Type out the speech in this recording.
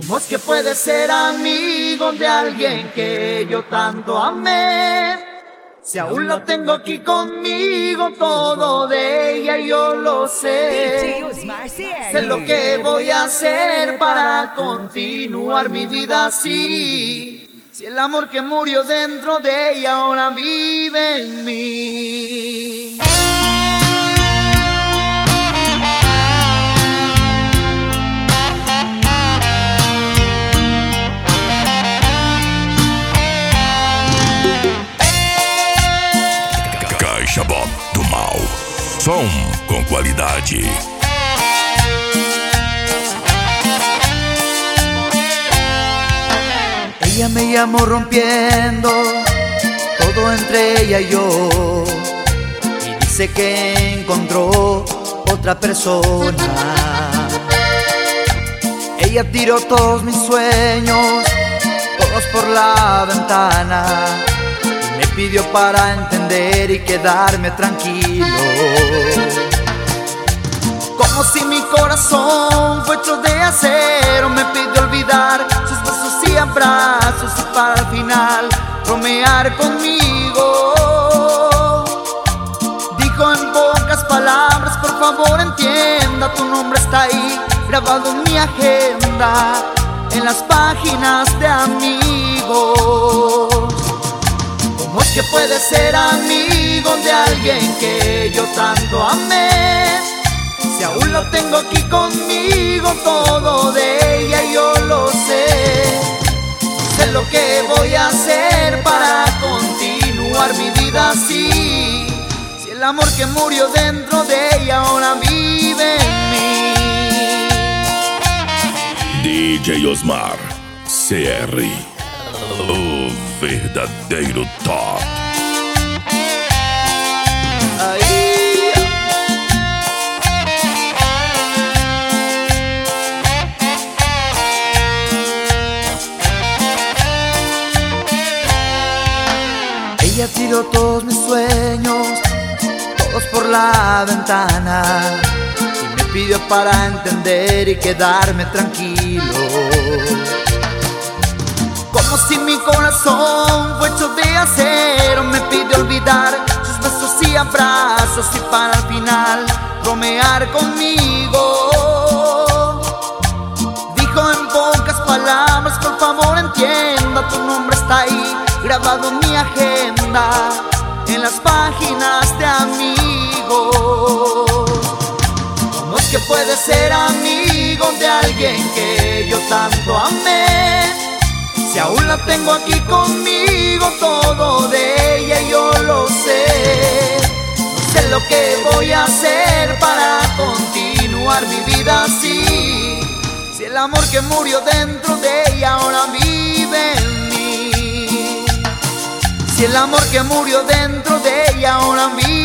¿Cómo es que puedes ser amigo de alguien que yo tanto amé? Si aún la tengo aquí conmigo, todo de ella yo lo sé. Sé lo que voy a hacer para continuar mi vida así. Si el amor que murió dentro de ella ahora vive en mí. Caixa Bob do Mal. Som com qualidade. Ella me llamó rompiendo todo entre ella y yo, y dice que encontró otra persona. Ella tiró todos mis sueños, todos por la ventana, y me pidió para entender y quedarme tranquilo. Como si mi corazón fue hecho de acero, me pidió olvidar sus besos y abrazos y para al final bromear conmigo. Dijo en pocas palabras: por favor entienda, tu nombre está ahí grabado en mi agenda, en las páginas de amigos. ¿Cómo es que puedes ser amigo de alguien que yo tanto amé? Si aún lo tengo aquí conmigo, todo de ella yo lo sé. Sé lo que voy a hacer para continuar mi vida así. Si el amor que murió dentro de ella ahora vive en mí. DJ Osmar CR, o verdadeiro top. Ella tiró todos mis sueños, todos por la ventana, y me pidió para entender y quedarme tranquilo. Como si mi corazón fue hecho de acero, me pidió olvidar sus besos y abrazos y para al final bromear conmigo. Dijo en pocas palabras: por favor entienda, tu nombre está ahí grabado en mi agenda, en las páginas de amigos. ¿Cómo es que puedes ser amigo de alguien que yo tanto amé? Si aún la tengo aquí conmigo, todo de ella yo lo sé. Sé lo que voy a hacer para continuar mi vida así. Si el amor que murió dentro de ella ahora vive en mí. Si el amor que murió dentro de ella ahora vive